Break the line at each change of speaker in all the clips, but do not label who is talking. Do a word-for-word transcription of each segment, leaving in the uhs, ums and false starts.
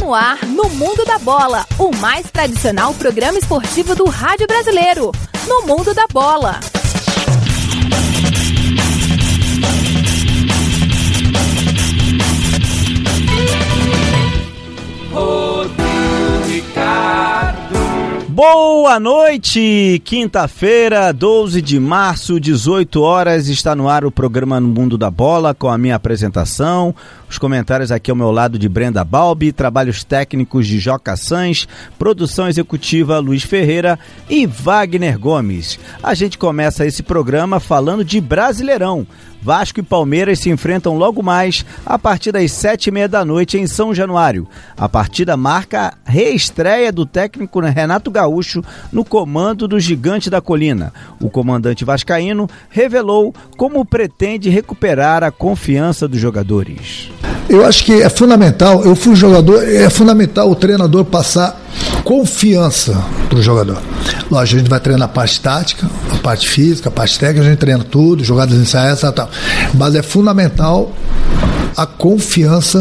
no ar, no Mundo da Bola, o mais tradicional programa esportivo do rádio brasileiro. No Mundo da Bola.
Boa noite! Quinta-feira, doze de março, dezoito horas, está no ar o programa No Mundo da Bola, com a minha apresentação, os comentários aqui ao meu lado de Brenda Balbi, trabalhos técnicos de Joca Sans, produção executiva Luiz Ferreira e Wagner Gomes. A gente começa esse programa falando de Brasileirão. Vasco e Palmeiras se enfrentam logo mais a partir das sete e meia da noite em São Januário. A partida marca a reestreia do técnico Renato Gaúcho no comando do Gigante da Colina. O comandante vascaíno revelou como pretende recuperar a confiança dos jogadores.
Eu acho que é fundamental, eu fui jogador, é fundamental o treinador passar confiança para o jogador. Lógico, a gente vai treinar a parte tática, a parte física, a parte técnica, a gente treina tudo, jogadas ensaiadas e tal. Mas é fundamental a confiança.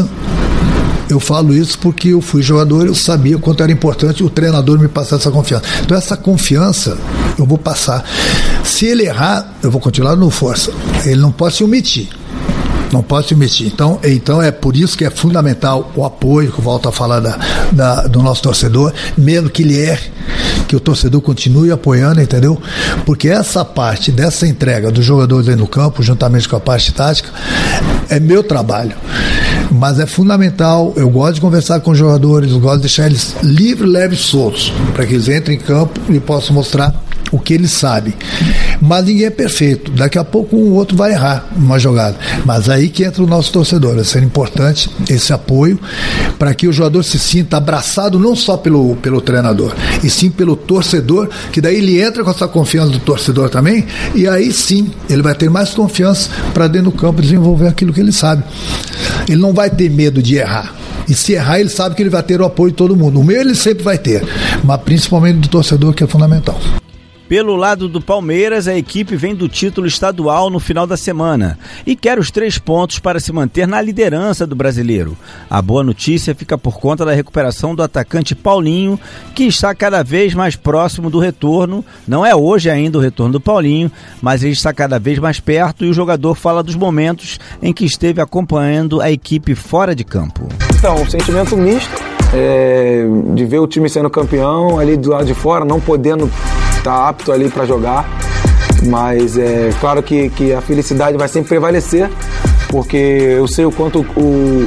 Eu falo isso porque eu fui jogador, eu sabia quanto era importante o treinador me passar essa confiança. Então essa confiança eu vou passar. Se ele errar, eu vou continuar no força. Ele não pode se omitir. Não pode se omitir. Então, então é por isso que é fundamental o apoio, que eu volto a falar da, da, do nosso torcedor, mesmo que ele erre, que o torcedor continue apoiando, entendeu? Porque essa parte dessa entrega dos jogadores aí no campo, juntamente com a parte tática, é meu trabalho. Mas é fundamental, eu gosto de conversar com os jogadores, eu gosto de deixar eles livres, leves, soltos, para que eles entrem em campo e possam mostrar o que eles sabem. Mas ninguém é perfeito, daqui a pouco um ou outro vai errar uma jogada, mas aí que entra o nosso torcedor. Vai ser importante esse apoio para que o jogador se sinta abraçado não só pelo, pelo treinador, e sim pelo torcedor, que daí ele entra com essa confiança do torcedor também, e aí sim ele vai ter mais confiança para dentro do campo desenvolver aquilo que ele sabe. Ele não vai ter medo de errar. E se errar, ele sabe que ele vai ter o apoio de todo mundo. O meu ele sempre vai ter, mas principalmente do torcedor, que é fundamental.
Pelo lado do Palmeiras, a equipe vem do título estadual no final da semana e quer os três pontos para se manter na liderança do brasileiro. A boa notícia fica por conta da recuperação do atacante Paulinho, que está cada vez mais próximo do retorno. Não é hoje ainda o retorno do Paulinho, mas ele está cada vez mais perto e o jogador fala dos momentos em que esteve acompanhando a equipe fora de campo.
Então, um sentimento misto, é, de ver o time sendo campeão ali do lado de fora, não podendo tá apto ali para jogar, mas é claro que, que a felicidade vai sempre prevalecer, porque eu sei o quanto o,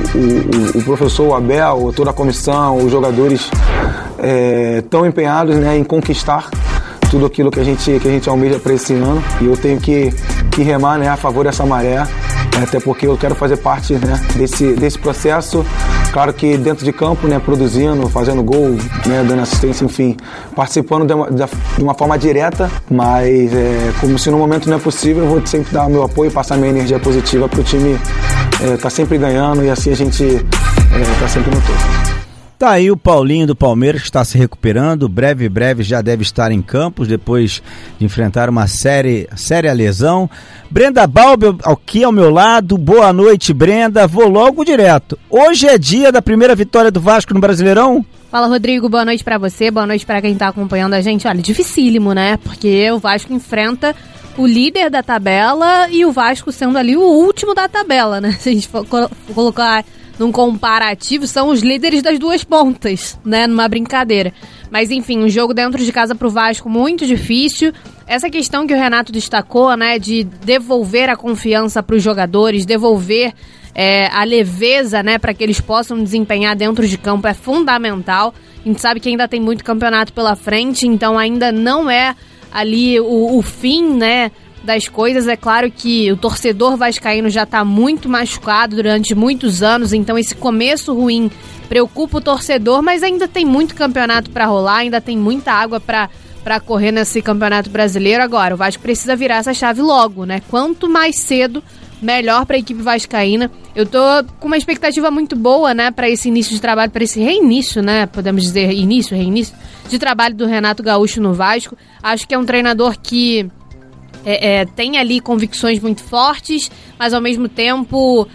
o, o professor o Abel, toda a comissão, os jogadores estão é, empenhados, né, em conquistar tudo aquilo que a gente, que a gente almeja para esse ano, e eu tenho que, que remar, né, a favor dessa maré, até porque eu quero fazer parte, né, desse, desse processo. Claro que dentro de campo, né, produzindo, fazendo gol, né, dando assistência, enfim, participando de uma, de uma forma direta, mas é, como se no momento não é possível, eu vou sempre dar meu apoio e passar minha energia positiva para o time estar é, tá sempre ganhando, e assim a gente está é, sempre no topo.
Tá aí o Paulinho do Palmeiras, que está se recuperando, breve, breve já deve estar em campos, depois de enfrentar uma séria, séria lesão. Brenda Balbi aqui ao meu lado, boa noite, Brenda, vou logo direto. Hoje é dia da primeira vitória do Vasco no Brasileirão?
Fala, Rodrigo, boa noite pra você, boa noite pra quem tá acompanhando a gente. Olha, dificílimo, né, porque o Vasco enfrenta o líder da tabela e o Vasco sendo ali o último da tabela, né, se a gente for colocar num comparativo, são os líderes das duas pontas, né, numa brincadeira. Mas enfim, um jogo dentro de casa pro Vasco muito difícil. Essa questão que o Renato destacou, né, de devolver a confiança pros jogadores, devolver é, a leveza, né, para que eles possam desempenhar dentro de campo é fundamental. A gente sabe que ainda tem muito campeonato pela frente, então ainda não é ali o, o fim, né, das coisas. É claro que o torcedor vascaíno já está muito machucado durante muitos anos, então esse começo ruim preocupa o torcedor, mas ainda tem muito campeonato para rolar, ainda tem muita água para para correr nesse campeonato brasileiro. Agora, o Vasco precisa virar essa chave logo, né? Quanto mais cedo, melhor para a equipe vascaína. Eu tô com uma expectativa muito boa, né, para esse início de trabalho, para esse reinício, né, podemos dizer início, reinício de trabalho do Renato Gaúcho no Vasco. Acho que é um treinador que É, é, tem ali convicções muito fortes, mas ao mesmo tempo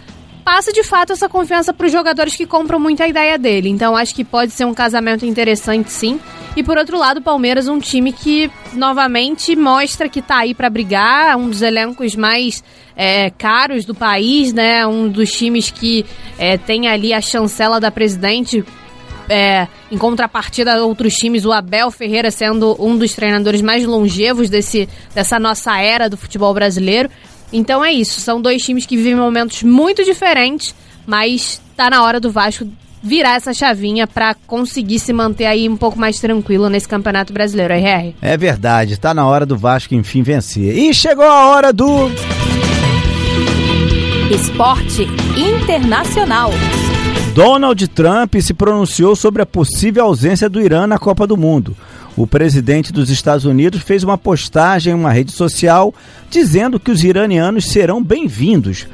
passa de fato essa confiança para os jogadores que compram muito a ideia dele. Então acho que pode ser um casamento interessante, sim. E por outro lado, o Palmeiras, um time que novamente mostra que tá aí para brigar, um dos elencos mais é, caros do país, né? Um dos times que é, tem ali a chancela da presidente. É, em contrapartida a outros times, o Abel Ferreira sendo um dos treinadores mais longevos desse, dessa nossa era do futebol brasileiro. Então é isso, são dois times que vivem momentos muito diferentes, mas tá na hora do Vasco virar essa chavinha para conseguir se manter aí um pouco mais tranquilo nesse Campeonato Brasileiro, R R.
É verdade, tá na hora do Vasco enfim vencer. E chegou a hora do
Esporte Internacional.
Donald Trump se pronunciou sobre a possível ausência do Irã na Copa do Mundo. O presidente dos Estados Unidos fez uma postagem em uma rede social dizendo que os iranianos serão bem-vindos,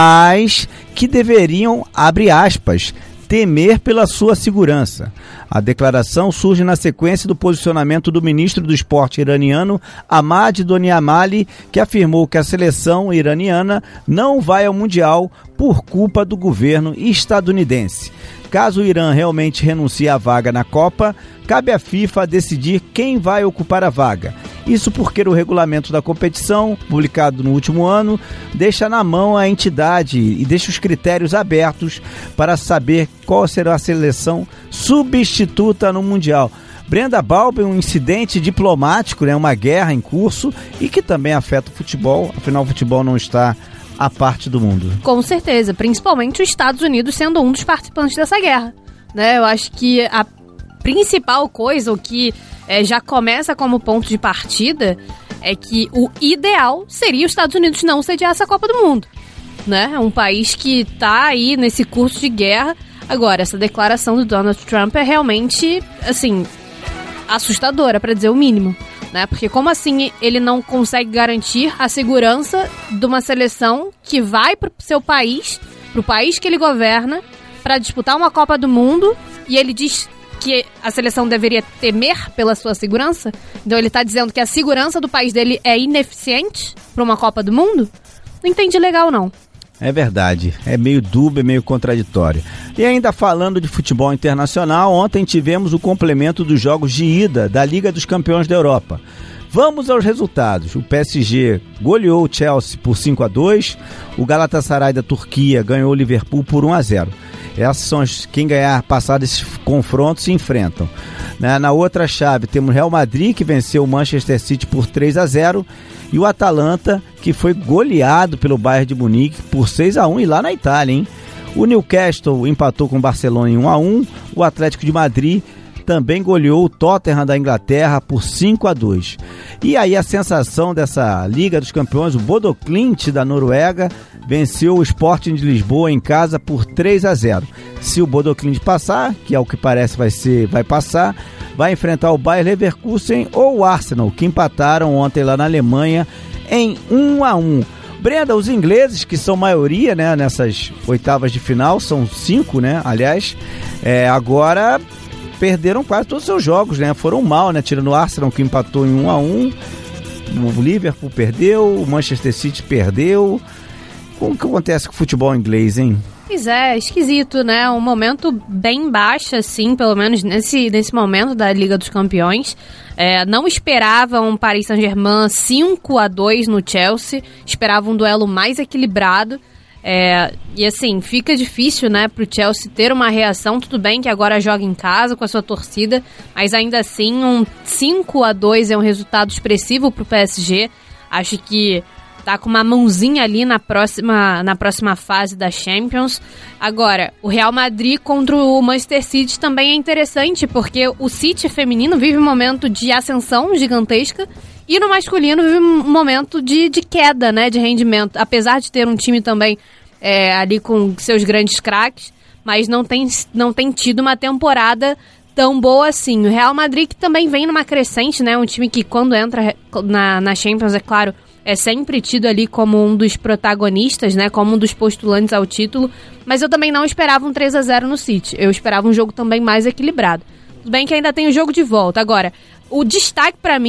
mas que deveriam, abre aspas, temer pela sua segurança. A declaração surge na sequência do posicionamento do ministro do esporte iraniano, Ahmad Doniamali, que afirmou que a seleção iraniana não vai ao Mundial por culpa do governo estadunidense. Caso o Irã realmente renuncie à vaga na Copa, cabe à FIFA decidir quem vai ocupar a vaga. Isso porque o regulamento da competição, publicado no último ano, deixa na mão a entidade e deixa os critérios abertos para saber qual será a seleção substituta no Mundial. Brenda Balbi, um incidente diplomático, né, uma guerra em curso e que também afeta o futebol, afinal o futebol não está à parte do mundo.
Com certeza, principalmente os Estados Unidos sendo um dos participantes dessa guerra, né? Eu acho que a principal coisa, o que é, já começa como ponto de partida, é que o ideal seria os Estados Unidos não sediar essa Copa do Mundo, né? É um país que está aí nesse curso de guerra. Agora, essa declaração do Donald Trump é realmente, assim, assustadora, para dizer o mínimo, né? Porque como assim ele não consegue garantir a segurança de uma seleção que vai pro seu país, pro país que ele governa, para disputar uma Copa do Mundo, e ele diz que a seleção deveria temer pela sua segurança? Então ele tá dizendo que a segurança do país dele é ineficiente para uma Copa do Mundo? Não entendi legal, não.
É verdade, é meio dúbio, é meio contraditório. E ainda falando de futebol internacional, ontem tivemos o complemento dos jogos de ida da Liga dos Campeões da Europa. Vamos aos resultados. O P S G goleou o Chelsea por cinco a dois, o Galatasaray da Turquia ganhou o Liverpool por um a zero. Essas são as, quem ganhar, passar desses confrontos se enfrentam. Na, na outra chave temos o Real Madrid, que venceu o Manchester City por três a zero, e o Atalanta, que foi goleado pelo Bayern de Munique por seis a um, e lá na Itália, hein? O Newcastle empatou com o Barcelona em um a um, o Atlético de Madrid também goleou o Tottenham da Inglaterra por cinco a dois. E aí a sensação dessa Liga dos Campeões, o Bodo Glimt da Noruega, venceu o Sporting de Lisboa em casa por três a zero. Se o Bodo Glimt passar, que é o que parece vai ser, vai passar, vai enfrentar o Bayer Leverkusen ou o Arsenal, que empataram ontem lá na Alemanha em um a um. Brenda, os ingleses, que são maioria, né, nessas oitavas de final, são cinco, né, aliás, é, agora perderam quase todos os seus jogos, né, foram mal, né, tirando o Arsenal, que empatou em um a um, o Liverpool perdeu, o Manchester City perdeu. Como que acontece com o futebol inglês, hein?
Pois é, esquisito, né? Um momento bem baixo, assim, pelo menos nesse, nesse momento da Liga dos Campeões. É, não esperava um Paris Saint-Germain cinco a dois no Chelsea, esperava um duelo mais equilibrado. É, e assim, fica difícil, né, pro Chelsea ter uma reação. Tudo bem que agora joga em casa com a sua torcida, mas ainda assim um cinco a dois é um resultado expressivo pro P S G. Acho que tá com uma mãozinha ali na próxima, na próxima fase da Champions. Agora, o Real Madrid contra o Manchester City também é interessante, porque o City feminino vive um momento de ascensão gigantesca e no masculino vive um momento de, de queda, né, de rendimento. Apesar de ter um time também é, ali com seus grandes craques, mas não tem, não tem tido uma temporada tão boa assim. O Real Madrid que também vem numa crescente, né, um time que quando entra na, na Champions, é claro, é sempre tido ali como um dos protagonistas, né, como um dos postulantes ao título, mas eu também não esperava um três a zero no City, eu esperava um jogo também mais equilibrado. Tudo bem que ainda tem o jogo de volta. Agora, o destaque pra mim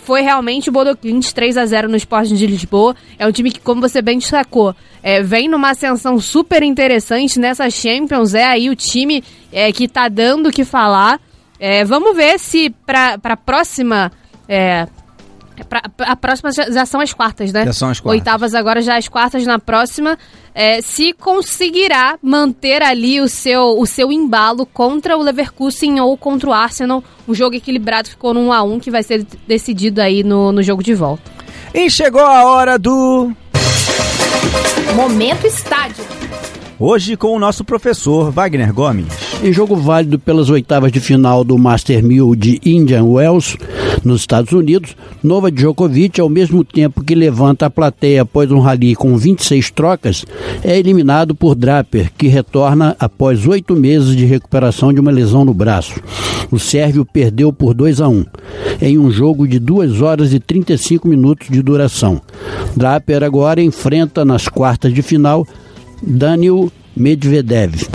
foi realmente o Bodo Glimt, três a zero no Sporting de Lisboa. É um time que, como você bem destacou, é, vem numa ascensão super interessante nessa Champions. É aí o time é, que tá dando o que falar. É, vamos ver se para a próxima... É, pra, a próxima já, já são as quartas, né?
Já são as quartas.
Oitavas agora, já as quartas na próxima. É, se conseguirá manter ali o seu, o seu embalo contra o Leverkusen ou contra o Arsenal. Um jogo equilibrado, ficou no um a um, que vai ser decidido aí no, no jogo de volta.
E chegou a hora do...
Momento Estádio.
Hoje com o nosso professor Wagner Gomes.
Em jogo válido pelas oitavas de final do Master mil de Indian Wells, nos Estados Unidos, Novak Djokovic, ao mesmo tempo que levanta a plateia após um rally com vinte e seis trocas, é eliminado por Draper, que retorna após oito meses de recuperação de uma lesão no braço. O sérvio perdeu por dois a um, em um jogo de duas horas e trinta e cinco minutos de duração. Draper agora enfrenta nas quartas de final Daniil Medvedev.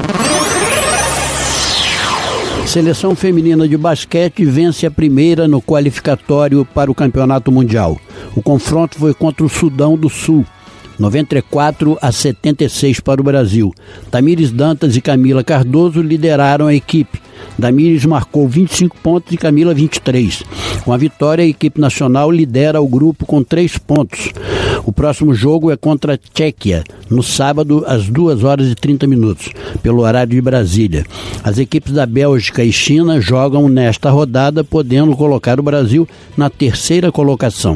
Seleção feminina de basquete vence a primeira no qualificatório para o Campeonato Mundial. O confronto foi contra o Sudão do Sul, noventa e quatro a setenta e seis para o Brasil. Tamires Dantas e Camila Cardoso lideraram a equipe. Damires marcou vinte e cinco pontos e Camila vinte e três. Com a vitória, a equipe nacional lidera o grupo com três pontos. O próximo jogo é contra a Tchequia, no sábado, às duas horas e trinta minutos, pelo horário de Brasília. As equipes da Bélgica e China jogam nesta rodada, podendo colocar o Brasil na terceira colocação.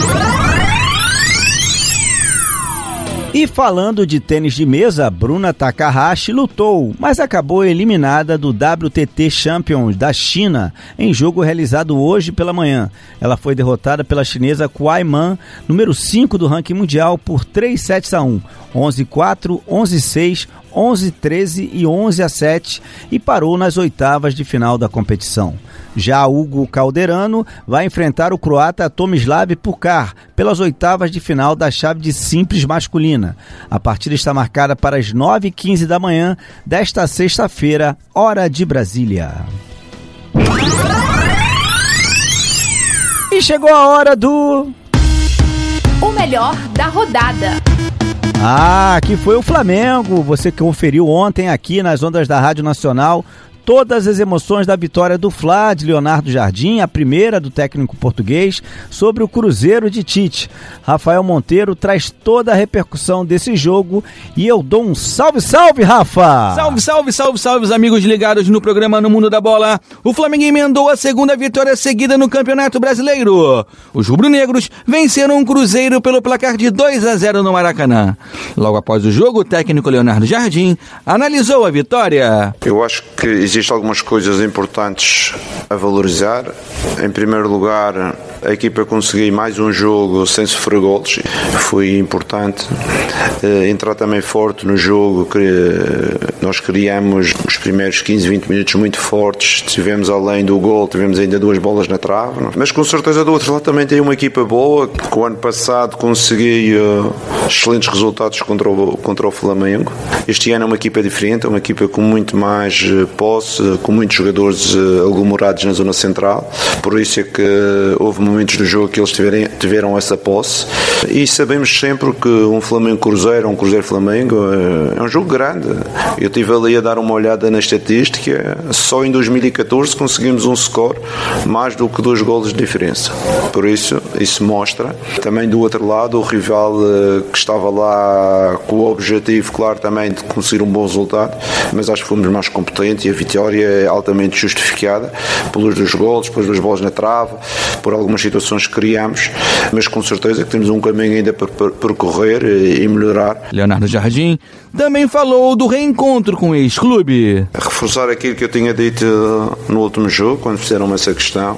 E falando de tênis de mesa, Bruna Takahashi lutou, mas acabou eliminada do W T T Champions da China em jogo realizado hoje pela manhã. Ela foi derrotada pela chinesa Kuai Man, número cinco do ranking mundial, por três sets a um, onze a quatro, onze a seis, onze a treze e onze a sete, e parou nas oitavas de final da competição. Já Hugo Calderano vai enfrentar o croata Tomislav Pukar pelas oitavas de final da chave de simples masculina. A partida está marcada para as nove e quinze da manhã desta sexta-feira, hora de Brasília. E chegou a hora do...
O melhor da rodada.
Ah, que foi o Flamengo. Você que conferiu ontem aqui nas ondas da Rádio Nacional todas as emoções da vitória do Fla de Leonardo Jardim, a primeira do técnico português, sobre o Cruzeiro de Tite. Rafael Monteiro traz toda a repercussão desse jogo e eu dou um salve, salve, Rafa!
Salve, salve, salve, salve, os amigos ligados no programa No Mundo da Bola. O Flamengo emendou a segunda vitória seguida no Campeonato Brasileiro. Os rubro-negros venceram o Cruzeiro pelo placar de dois a zero no Maracanã. Logo após o jogo, o técnico Leonardo Jardim analisou a vitória.
Eu acho que existem algumas coisas importantes a valorizar. Em primeiro lugar, a equipa conseguiu mais um jogo sem sofrer golos. Foi importante. Uh, entrar também forte no jogo. Que nós criamos os primeiros quinze, vinte minutos muito fortes. Tivemos, além do gol, tivemos ainda duas bolas na trave. Não? Mas com certeza do outro lado também tem uma equipa boa, que o ano passado conseguiu uh, excelentes resultados contra o, contra o Flamengo. Este ano é uma equipa diferente, é uma equipa com muito mais uh, posse, com muitos jogadores uh, aglomerados na zona central. Por isso é que houve momentos do jogo que eles tiverem, tiveram essa posse. E sabemos sempre que um Flamengo-Cruzeiro, um Cruzeiro-Flamengo uh, é um jogo grande. Eu estive ali a dar uma olhada na estatística. Só em dois mil e catorze conseguimos um score mais do que dois golos de diferença. Por isso, isso mostra. Também do outro lado, o rival uh, que estava lá com o objetivo, claro, também de conseguir um bom resultado, mas acho que fomos mais competentes e a vitória é altamente justificada pelos dois golos, pelas duas bolas na trave, por algumas situações que criamos, mas com certeza que temos um caminho ainda para percorrer e melhorar.
Leonardo Jardim também falou do reencontro com o ex-clube.
Reforçar aquilo que eu tinha dito no último jogo, quando fizeram essa questão.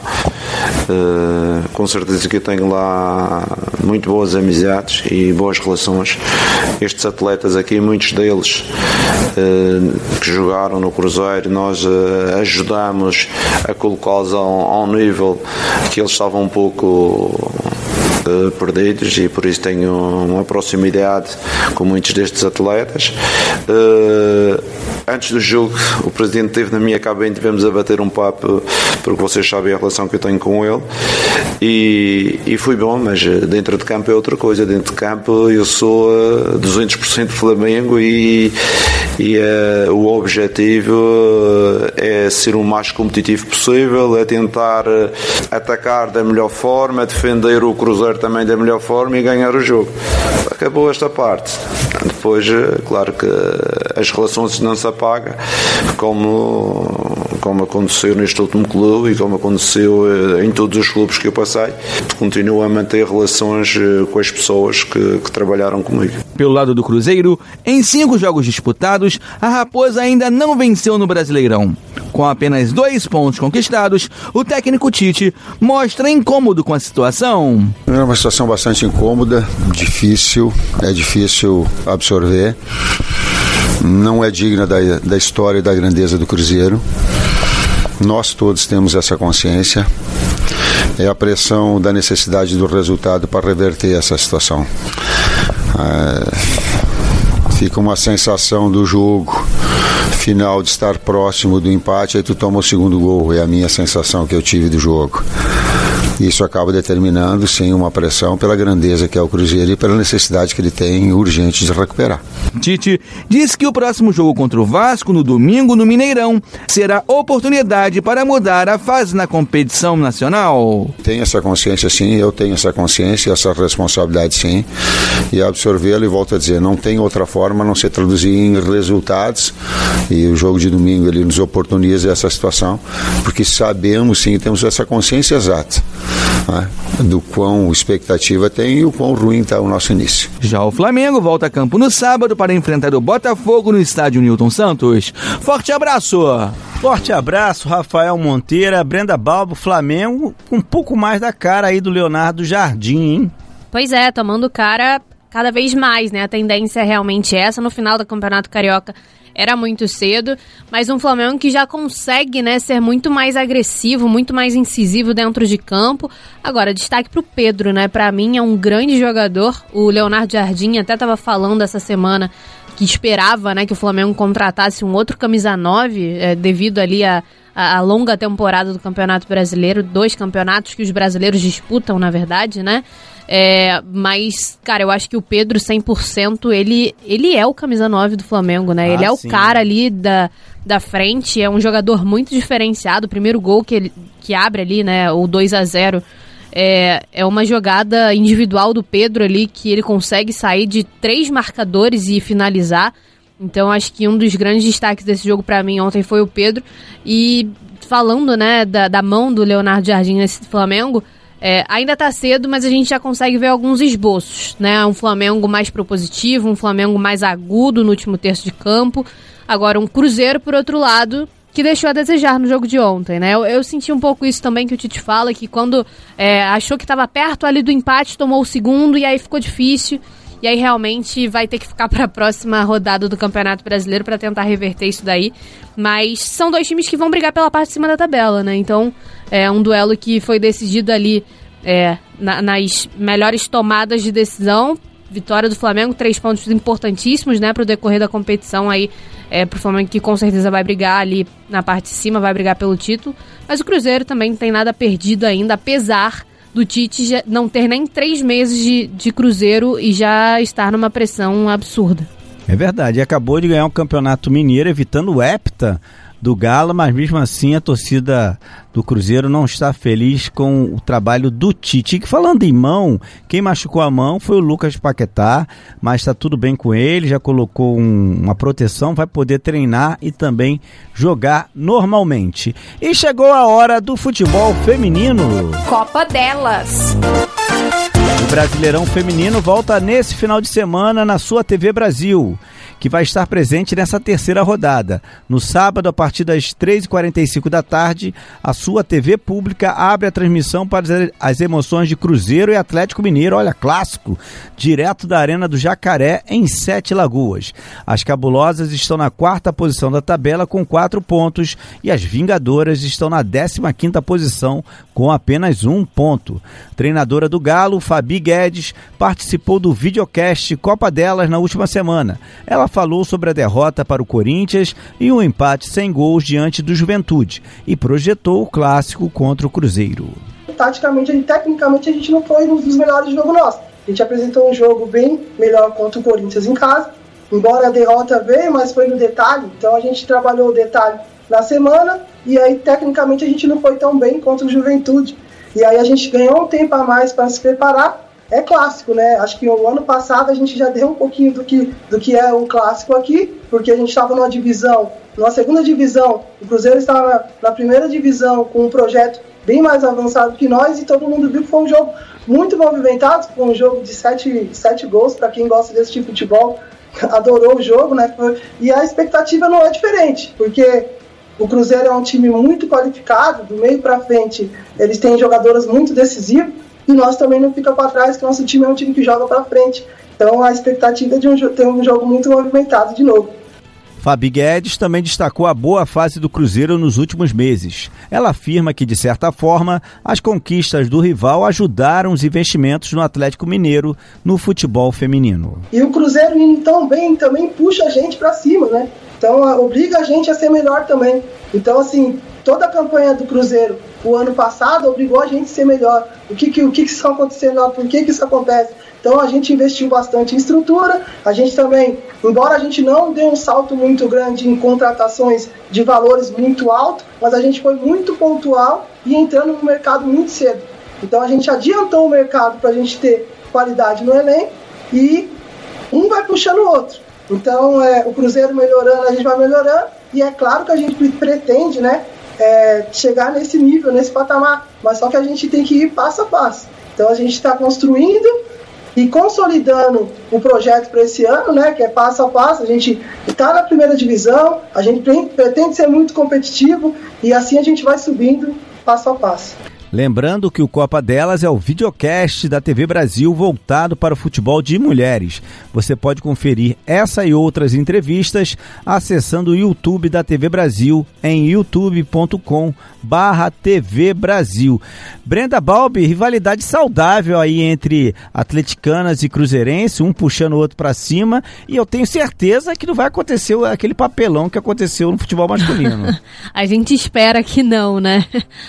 Uh, com certeza que eu tenho lá muito boas amizades e boas relações. Estes atletas aqui, muitos deles uh, que jogaram no Cruzeiro, nós uh, ajudamos a colocá-los a um, a um nível que eles estavam um pouco Uh, perdidos, e por isso tenho uma proximidade com muitos destes atletas. Uh, antes do jogo, o presidente esteve na minha cabine, tivemos a bater um papo, porque vocês sabem a relação que eu tenho com ele, e, e foi bom, mas dentro de campo é outra coisa. Dentro de campo eu sou uh, duzentos por cento Flamengo e, e uh, o objetivo uh, é ser o mais competitivo possível, é tentar uh, atacar da melhor forma, defender o Cruzeiro também da melhor forma e ganhar o jogo. Acabou esta parte. Depois, claro que as relações não se apagam, como, como aconteceu neste último clube e como aconteceu em todos os clubes que eu passei. Continuo a manter relações com as pessoas que, que trabalharam comigo.
Pelo lado do Cruzeiro, em cinco jogos disputados, a Raposa ainda não venceu no Brasileirão. Com apenas dois pontos conquistados, o técnico Tite mostra incômodo com a situação.
É uma situação bastante incômoda, difícil, é difícil absorver. Não é digna da, da história e da grandeza do Cruzeiro. Nós todos temos essa consciência. É a pressão da necessidade do resultado para reverter essa situação. É, fica uma sensação do jogo final de estar próximo do empate, aí tu toma o segundo gol. É a minha sensação que eu tive do jogo. Isso acaba determinando, sim, uma pressão pela grandeza que é o Cruzeiro e pela necessidade que ele tem urgente de recuperar.
Tite diz que o próximo jogo contra o Vasco, no domingo, no Mineirão, será oportunidade para mudar a fase na competição nacional.
Tem essa consciência, sim, eu tenho essa consciência, essa responsabilidade, sim, e absorvê-la, e volto a dizer, não tem outra forma a não ser traduzir em resultados, e o jogo de domingo ele nos oportuniza essa situação, porque sabemos, sim, temos essa consciência exata, né, do quão expectativa tem e o quão ruim está o nosso início.
Já o Flamengo volta a campo no sábado para enfrentar o Botafogo no estádio Newton Santos. Forte abraço!
Forte abraço, Rafael Monteira, Brenda Balbo, Flamengo, com um pouco mais da cara aí do Leonardo Jardim, hein?
Pois é, tomando cara cada vez mais, né? A tendência é realmente essa. No final do Campeonato Carioca era muito cedo, mas um Flamengo que já consegue, né, ser muito mais agressivo, muito mais incisivo dentro de campo. Agora, destaque pro Pedro, né? Pra mim é um grande jogador. O Leonardo Jardim até estava falando essa semana que esperava, né, que o Flamengo contratasse um outro camisa nove, é, devido ali a, a, a longa temporada do Campeonato Brasileiro, dois campeonatos que os brasileiros disputam, na verdade, né? É, mas, cara, eu acho que o Pedro cem por cento, ele, ele é o camisa nove do Flamengo, né?
Ah,
ele é o
sim.
cara ali da, da frente, é um jogador muito diferenciado. O primeiro gol que, ele, que abre ali, né, o dois a zero, é, é uma jogada individual do Pedro ali, que ele consegue sair de três marcadores e finalizar. Então, acho que um dos grandes destaques desse jogo pra mim ontem foi o Pedro. E falando, né, da, da mão do Leonardo Jardim nesse Flamengo, É, ainda tá cedo, mas a gente já consegue ver alguns esboços, né? Um Flamengo mais propositivo, um Flamengo mais agudo no último terço de campo. Agora, um Cruzeiro, por outro lado, que deixou a desejar no jogo de ontem, né? Eu, eu senti um pouco isso também que o Tite fala, que quando é, achou que estava perto ali do empate, tomou o segundo e aí ficou difícil. E aí realmente vai ter que ficar para a próxima rodada do Campeonato Brasileiro para tentar reverter isso daí. Mas são dois times que vão brigar pela parte de cima da tabela, né? Então é um duelo que foi decidido ali é, na, nas melhores tomadas de decisão. Vitória do Flamengo, três pontos importantíssimos, né, para o decorrer da competição aí, é, para o Flamengo, que com certeza vai brigar ali na parte de cima, vai brigar pelo título. Mas o Cruzeiro também não tem nada perdido ainda, apesar do Tite já não ter nem três meses de, de Cruzeiro e já estar numa pressão absurda.
É verdade, acabou de ganhar um campeonato mineiro, evitando o hepta do Galo, mas mesmo assim a torcida do Cruzeiro não está feliz com o trabalho do Tite. E falando em mão, quem machucou a mão foi o Lucas Paquetá, mas está tudo bem com ele, já colocou um, uma proteção, vai poder treinar e também jogar normalmente. E chegou a hora do futebol feminino.
Copa delas.
O Brasileirão Feminino volta nesse final de semana na sua T V Brasil, que vai estar presente nessa terceira rodada. No sábado, a partir das três e quarenta e cinco da tarde, a sua T V pública abre a transmissão para as emoções de Cruzeiro e Atlético Mineiro, olha, clássico, direto da Arena do Jacaré, em Sete Lagoas. As cabulosas estão na quarta posição da tabela com quatro pontos e as vingadoras estão na décima quinta posição com apenas um ponto. Treinadora do Galo, Fabi Guedes, participou do videocast Copa Delas na última semana. Ela falou sobre a derrota para o Corinthians e um empate sem gols diante do Juventude e projetou o clássico contra o Cruzeiro.
Taticamente e tecnicamente a gente não foi um dos melhores jogos nossos. A gente apresentou um jogo bem melhor contra o Corinthians em casa, embora a derrota veio, mas foi no detalhe, então a gente trabalhou o detalhe na semana e aí tecnicamente a gente não foi tão bem contra o Juventude. E aí a gente ganhou um tempo a mais para se preparar. É clássico, né? Acho que o ano passado a gente já deu um pouquinho do que, do que é um clássico aqui, porque a gente estava numa divisão, numa segunda divisão, o Cruzeiro estava na, na primeira divisão com um projeto bem mais avançado que nós e todo mundo viu que foi um jogo muito movimentado, foi um jogo de sete, sete gols, para quem gosta desse tipo de futebol, adorou o jogo, né? E a expectativa não é diferente, porque o Cruzeiro é um time muito qualificado, do meio para frente eles têm jogadoras muito decisivas e nós também não fica para trás, que nosso time é um time que joga para frente. Então a expectativa é de um, ter um jogo muito movimentado de novo.
Fabi Guedes também destacou a boa fase do Cruzeiro nos últimos meses. Ela afirma que, de certa forma, as conquistas do rival ajudaram os investimentos no Atlético Mineiro no futebol feminino.
E o Cruzeiro indo tão bem também puxa a gente para cima, né? Então obriga a gente a ser melhor também. Então, assim, toda a campanha do Cruzeiro o ano passado obrigou a gente a ser melhor. O que que, o que, que está acontecendo? Por que que isso acontece? Então a gente investiu bastante em estrutura, a gente também, embora a gente não dê um salto muito grande em contratações de valores muito altos, mas a gente foi muito pontual e entrando no mercado muito cedo. Então a gente adiantou o mercado para a gente ter qualidade no elenco e um vai puxando o outro. Então é, o Cruzeiro melhorando, a gente vai melhorando e é claro que a gente pretende, né, é, chegar nesse nível, nesse patamar, mas só que a gente tem que ir passo a passo. Então a gente está construindo e consolidando o projeto para esse ano, né, que é passo a passo. A gente está na primeira divisão, a gente pretende ser muito competitivo e assim a gente vai subindo passo a passo.
Lembrando que o Copa Delas é o videocast da T V Brasil voltado para o futebol de mulheres. Você pode conferir essa e outras entrevistas acessando o YouTube da T V Brasil em youtube ponto com barra T V Brasil. Brenda Balbi, rivalidade saudável aí entre atleticanas e cruzeirense, um puxando o outro para cima, e eu tenho certeza que não vai acontecer aquele papelão que aconteceu no futebol masculino.
A gente espera que não, né?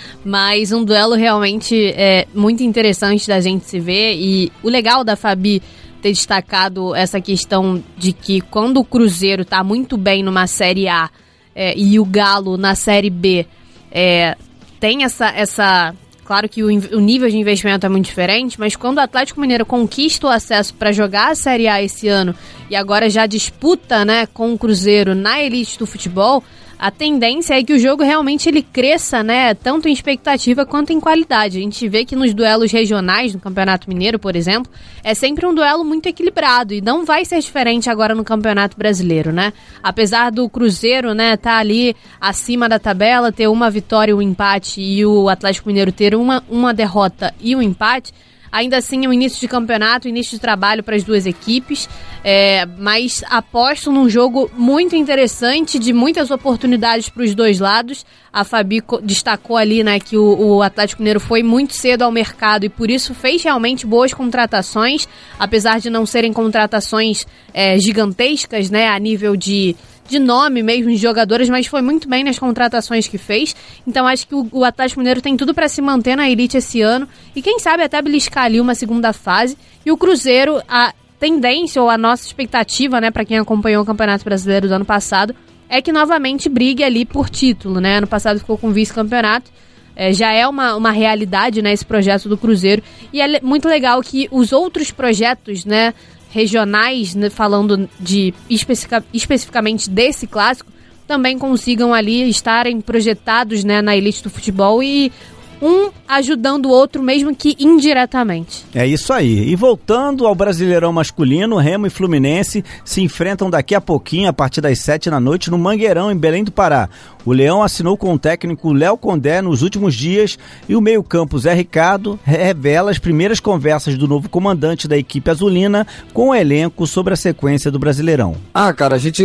Mas um duelo realmente é muito interessante da gente se ver, e o legal da Fabi ter destacado essa questão de que quando o Cruzeiro tá muito bem numa Série A é, e o Galo na Série B é, tem essa, essa... Claro que o, o nível de investimento é muito diferente, mas quando o Atlético Mineiro conquista o acesso para jogar a Série A esse ano e agora já disputa, né, com o Cruzeiro na elite do futebol, a tendência é que o jogo realmente ele cresça, né, tanto em expectativa quanto em qualidade. A gente vê que nos duelos regionais, no Campeonato Mineiro, por exemplo, é sempre um duelo muito equilibrado e não vai ser diferente agora no Campeonato Brasileiro, né? Apesar do Cruzeiro, né, tá ali acima da tabela, ter uma vitória e um empate e o Atlético Mineiro ter uma, uma derrota e um empate, ainda assim é um início de campeonato, início de trabalho para as duas equipes, é, mas aposto num jogo muito interessante, de muitas oportunidades para os dois lados. A Fabi destacou ali, né, que o, o Atlético Mineiro foi muito cedo ao mercado e por isso fez realmente boas contratações, apesar de não serem contratações é, gigantescas, né, a nível de... de nome mesmo de jogadoras, mas foi muito bem nas contratações que fez. Então acho que o, o Atlético Mineiro tem tudo para se manter na elite esse ano e quem sabe até beliscar ali uma segunda fase. E o Cruzeiro, a tendência ou a nossa expectativa, né, para quem acompanhou o Campeonato Brasileiro do ano passado, é que novamente brigue ali por título, né? Ano passado ficou com vice-campeonato. É, já é uma, uma realidade, né, esse projeto do Cruzeiro. E é muito legal que os outros projetos, né, regionais, né, falando de especific, especificamente desse clássico, também consigam ali estarem projetados, né, na elite do futebol e um ajudando o outro, mesmo que indiretamente.
É isso aí. E voltando ao Brasileirão masculino, Remo e Fluminense se enfrentam daqui a pouquinho, a partir das sete da noite, no Mangueirão, em Belém do Pará. O Leão assinou com o técnico Léo Condé nos últimos dias e o meio-campo Zé Ricardo revela as primeiras conversas do novo comandante da equipe azulina com o elenco sobre a sequência do Brasileirão.
Ah, cara, a gente,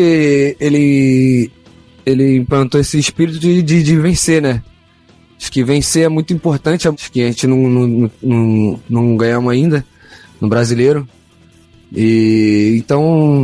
ele, ele implantou esse espírito de, de, de vencer, né? Acho que vencer é muito importante, acho que a gente não, não, não, não ganhamos ainda no Brasileiro. E então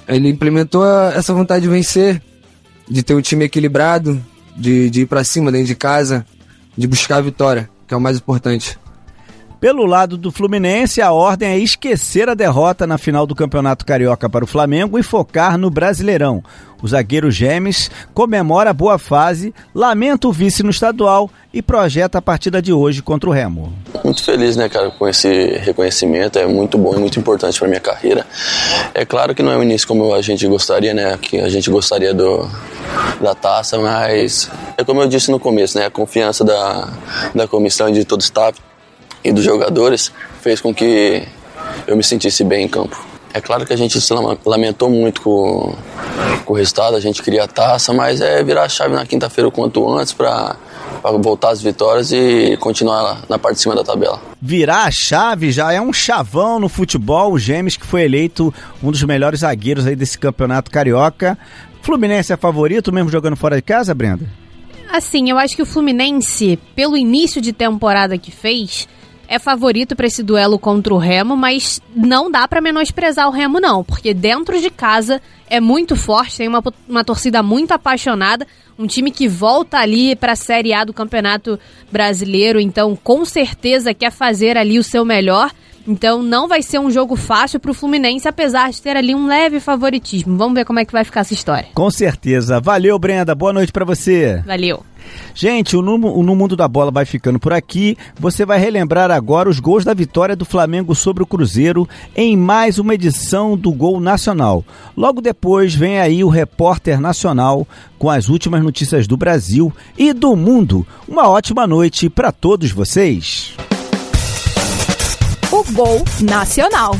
Ele implementou essa vontade de vencer, de ter um time equilibrado, de, de ir pra cima dentro de casa, de buscar a vitória, que é o mais importante.
Pelo lado do Fluminense, a ordem é esquecer a derrota na final do Campeonato Carioca para o Flamengo e focar no Brasileirão. O zagueiro Gemes comemora a boa fase, lamenta o vice no estadual e projeta a partida de hoje contra o Remo.
Muito feliz, né, cara, com esse reconhecimento, é muito bom e muito importante para minha carreira. É claro que não é o início como a gente gostaria, né, que a gente gostaria do, da taça, mas é como eu disse no começo, né, a confiança da, da comissão e de todo o staff e dos jogadores fez com que eu me sentisse bem em campo. É claro que a gente se lamentou muito com, com o resultado, a gente queria a taça, mas é virar a chave na quinta-feira o quanto antes para voltar às vitórias e continuar na parte de cima da tabela.
Virar a chave já é um chavão no futebol. O Gemes, que foi eleito um dos melhores zagueiros aí desse campeonato carioca. Fluminense é favorito mesmo jogando fora de casa, Brenda?
Assim, eu acho que o Fluminense, pelo início de temporada que fez, é favorito para esse duelo contra o Remo, mas não dá para menosprezar o Remo não, porque dentro de casa é muito forte, tem uma, uma torcida muito apaixonada, um time que volta ali para a Série A do Campeonato Brasileiro, então com certeza quer fazer ali o seu melhor, então não vai ser um jogo fácil para o Fluminense, apesar de ter ali um leve favoritismo. Vamos ver como é que vai ficar essa história.
Com certeza. Valeu, Brenda. Boa noite para você.
Valeu.
Gente, o No, o No Mundo da Bola vai ficando por aqui. Você vai relembrar agora os gols da vitória do Flamengo sobre o Cruzeiro em mais uma edição do Gol Nacional. Logo depois vem aí o Repórter Nacional com as últimas notícias do Brasil e do mundo. Uma ótima noite para todos vocês.
O Gol Nacional.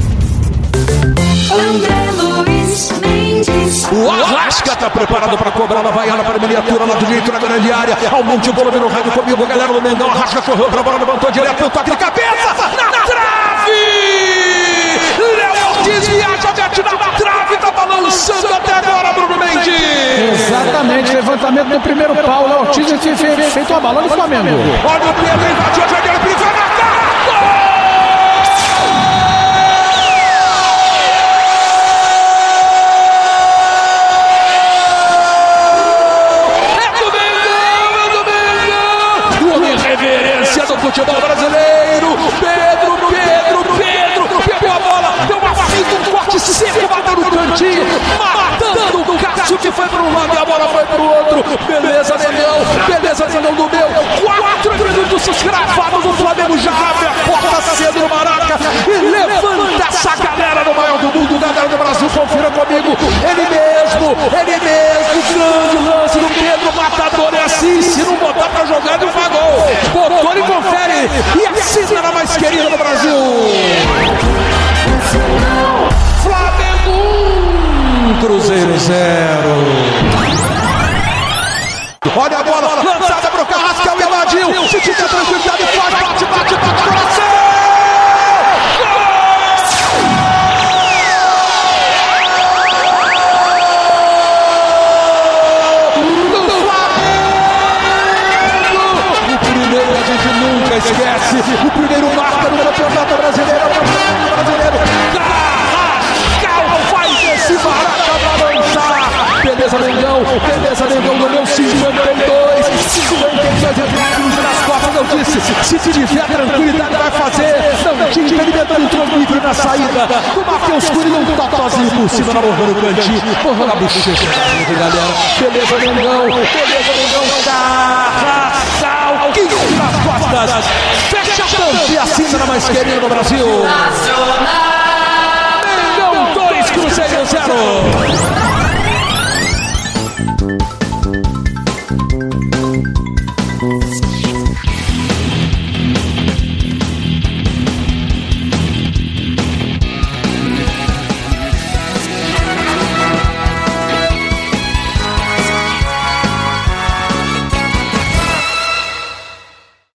André Luiz Mendes.
O Arrasca tá preparado para cobrar a vaiana para a miniatura lá do direito na grande área. Aumente o volume no rádio comigo, galera do Mengão. Arrasca correu para a bola, levantou direto, no toque de cabeça, na trave! Léo Ortiz viaja, mete na trave, tá balançando até agora, Bruno Mendes.
Exatamente, levantamento no primeiro pau. Léo Ortiz tinha feito a bala no Flamengo.
Olha o Pedro, invadiu a zagueira, pisou na cara. Futebol brasileiro, Pedro, Pedro, Pedro, pegou a bola, deu uma fita, um corte seco, bateu no cantinho, matando o Cássio que foi para um lado e a bola foi para o outro. Beleza, Negão, beleza, Negão do meu. Quatro minutos cravados, o Flamengo já abre a porta cedo no Maraca e levanta essa galera no maior do mundo, galera do Brasil, confira comigo. Ele mesmo, ele mesmo, grande lance do Pedro, matador, é assim, se não botar pra jogar, não faz gol. Botou e confere. E assina na mais querida do Brasil. Flamengo um, Cruzeiro zero. Olha a bola, lançada pro Carrascal e invadiu. Se tiver tranquilidade, faz, bate, bate, bate, coração. Esquece o primeiro marca no Campeonato Brasileiro, o Campeonato Brasileiro. Carrascal faz esse Maraca balançar. Beleza, Mengão, beleza, Mengão do meu cinquenta e dois, cinquenta e dois entrados nas costas, eu disse, se tiver tranquilidade vai fazer. Não tinha impedimento, entrou livre na saída. O Matheus Cunha um totozinho por cima, na morra no cantinho, morra na bochecha, galera. Beleza, Mengão, beleza, Mengão, Carrascal, quinze nas costas, fecha a tampa e assina na mais querida do Brasil. Nacional.